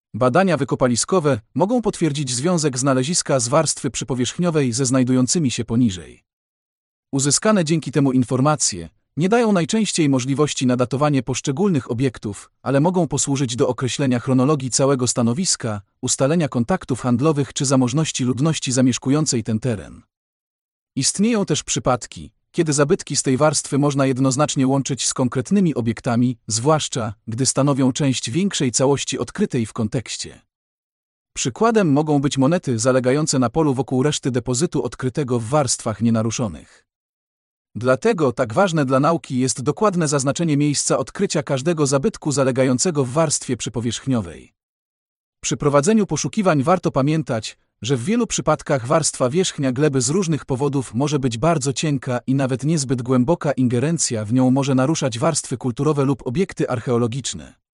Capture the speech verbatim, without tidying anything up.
Badania wykopaliskowe mogą potwierdzić związek znaleziska z warstwy przypowierzchniowej ze znajdującymi się poniżej. Uzyskane dzięki temu informacje nie dają najczęściej możliwości na datowanie poszczególnych obiektów, ale mogą posłużyć do określenia chronologii całego stanowiska, ustalenia kontaktów handlowych czy zamożności ludności zamieszkującej ten teren. Istnieją też przypadki, kiedy zabytki z tej warstwy można jednoznacznie łączyć z konkretnymi obiektami, zwłaszcza gdy stanowią część większej całości odkrytej w kontekście. Przykładem mogą być monety zalegające na polu wokół reszty depozytu odkrytego w warstwach nienaruszonych. Dlatego tak ważne dla nauki jest dokładne zaznaczenie miejsca odkrycia każdego zabytku zalegającego w warstwie przypowierzchniowej. Przy prowadzeniu poszukiwań warto pamiętać, że w wielu przypadkach warstwa wierzchnia gleby z różnych powodów może być bardzo cienka i nawet niezbyt głęboka ingerencja w nią może naruszać warstwy kulturowe lub obiekty archeologiczne.